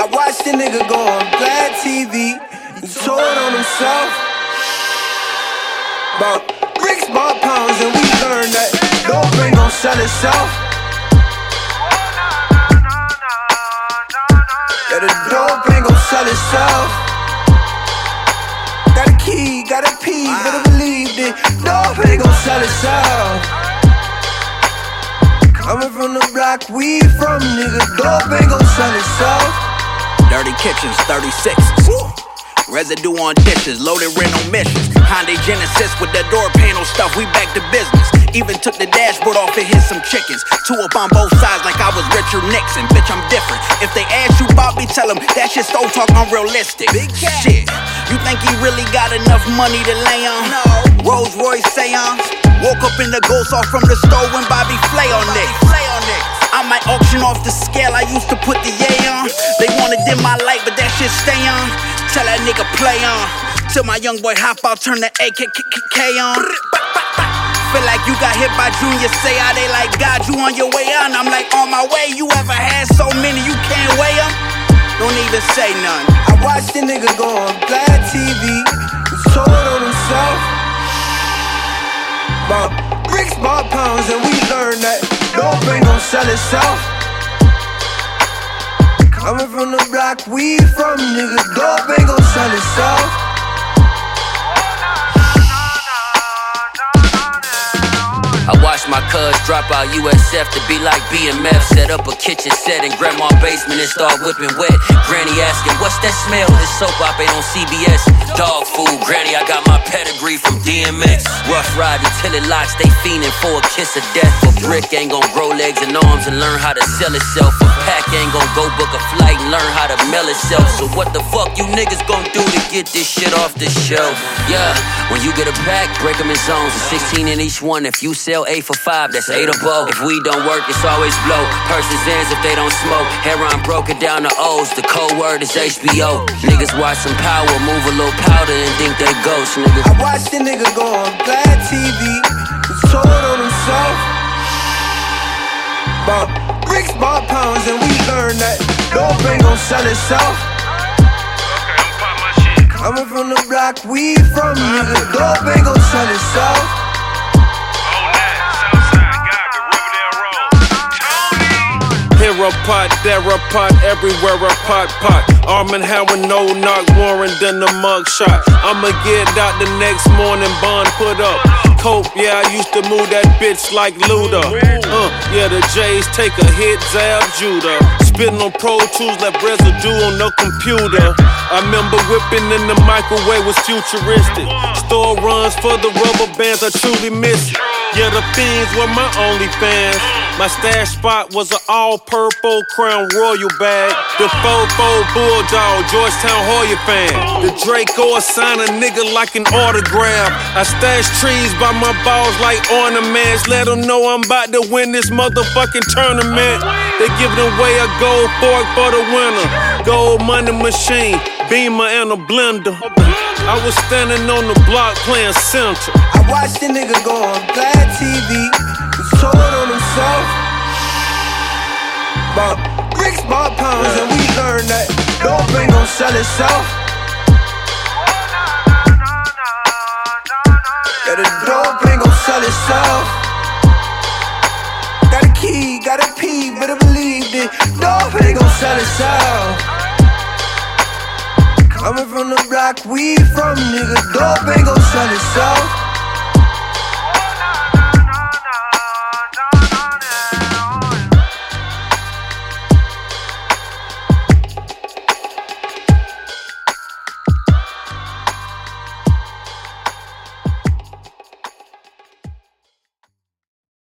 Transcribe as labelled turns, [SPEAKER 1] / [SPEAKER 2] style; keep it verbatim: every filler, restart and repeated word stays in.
[SPEAKER 1] watched the nigga go on Vlad T V. He told on himself about bricks, bought pounds, and we learned that dope ain't gon' sell itself. Yeah, the dope ain't gon' sell itself. Got a key, got a P, better believe it. Dope ain't gon' sell itself. Coming from the block we from, nigga, dope ain't gon' sell itself.
[SPEAKER 2] Dirty kitchens, thirty-sixes. Residue on dishes, loaded rental missions. Hyundai Genesis with the door panel stuff, we back to business. Even took the dashboard off and hit some chickens. Two up on both sides like I was Richard Nixon. Bitch, I'm different. If they ask you about me, tell them that shit stove talk unrealistic. Big shit, you think he really got enough money to lay on? No. Rolls Royce seance. Woke up in the ghost off from the stove when Bobby Flay on niggas. I might auction off the scale I used to put the yay on. They wanna dim my light, but that shit stay on. Tell that nigga play on. Till my young boy hop out, turn the A K K on. Feel like you got hit by Junior, say how they like God, you on your way on. I'm like on my way, you ever had so many you can't weigh them? Don't even say none.
[SPEAKER 1] I watched the nigga go on Vlad T V. He told on himself about bricks, bought pounds, and we learned that dope ain't gon' sell itself. Coming from the block we from, nigga, dope ain't gon' sell itself.
[SPEAKER 3] I watched my cuz drop out U S F to be like B M F. Set up a kitchen set in grandma's basement and start whipping wet. Granny asking, what's that smell? This soap opera on C B S. Dog food, Granny, I got my pedigree from D M X. Rough ride until it locks, they fiending for a kiss of death. A brick ain't gon' grow legs and arms and learn how to sell itself. A pack ain't gon' go book a flight and learn how to mail itself. So what the fuck you niggas gon' do to get this shit off the shelf? Yeah, when you get a pack, break them in zones. sixteen in each one. If you sell eight for five, that's eight a bow. If we don't work, it's always blow. Purses ends if they don't smoke. Heron broken down to O's. The code word is H B O. Niggas watch some power, move a little powder and think they ghosts, nigga.
[SPEAKER 1] I watched the nigga go on Vlad T V. He told on himself about bricks, bought pounds, and we learned that dope ain't gon' sell itself. Coming from the block we from, nigga, dope ain't gon' sell itself.
[SPEAKER 4] Here a pot, there a pot, everywhere a pot, pot. Arm and Hammer, no knock, Warren, then the mug shot. I'ma get out the next morning, bond put up. Cope, yeah, I used to move that bitch like Luda. Uh, yeah, the J's take a hit, Zab Judah. Spitting on Pro Tools, like residue on the computer. I remember whipping in the microwave was futuristic. Store runs for the rubber bands, I truly miss it. Yeah, the Fiends were my only fans. My stash spot was an all-purple Crown Royal bag. The Fofo Bulldog, Georgetown Hoya fan. The Draco sign a nigga like an autograph. I stash trees by my balls like ornaments. Let them know I'm about to win this motherfucking tournament. They giving away a gold fork for the winner. Gold money machine, Beamer and a blender. I was standing on the block playing center.
[SPEAKER 1] I watched the nigga go on Vlad T V. He told on himself about bricks, bought pounds, and we learned that dope ain't gon' sell itself. Yeah, the dope ain't gon' sell itself. Got a key, got a P, better believe it. Dope ain't gon' sell itself. Coming from the block we from, nigga, dope ain't gon' sell itself.